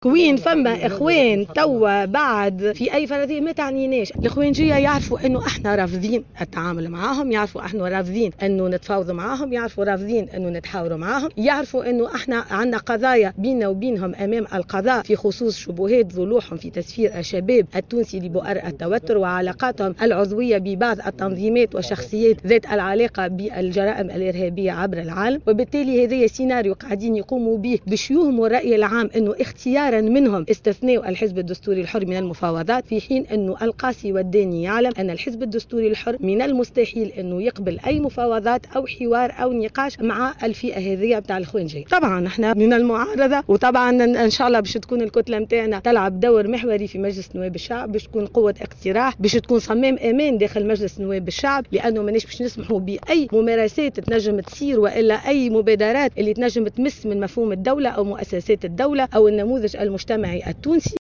كوين فما اخوان توا بعد في اي فرضيه ما تعنيناش. الاخوانجيه يعرفوا انه احنا رافضين التعامل معاهم، يعرفوا احنا رافضين انه نتفاوض معاهم، يعرفوا رافضين انه نتحاوروا معاهم، يعرفوا انه احنا عندنا قضايا بيننا وبينهم امام القضاء في خصوص شبهات ظلوحهم في تسفير الشباب التونسي لبؤر التوتر وعلاقاتهم العضويه ببعض التنظيمات وشخصيات ذات العلاقه بالجرائم الارهابيه عبر العالم. وبالتالي هذا سيناريو قاعدين يقوموا به باش يوهموا الراي العام انه اختيار منهم استثناء الحزب الدستوري الحر من المفاوضات، في حين أنه القاسي والداني يعلم أن الحزب الدستوري الحر من المستحيل أنه يقبل أي مفاوضات أو حوار أو نقاش مع الفئة هذه بتاع الإخوانجية. طبعا احنا من المعارضة، وطبعا إن شاء الله باش تكون الكتلة متاعنا تلعب دور محوري في مجلس نواب الشعب، باش تكون قوة اقتراح، باش تكون صمام أمان داخل مجلس نواب الشعب، لأنه ماناش باش نسمحوا بأي ممارسات تنجم تصير وإلا أي مبادرات اللي تنجم تمس من مفهوم الدولة أو مؤسسات الدولة أو النموذج المجتمعي التونسي.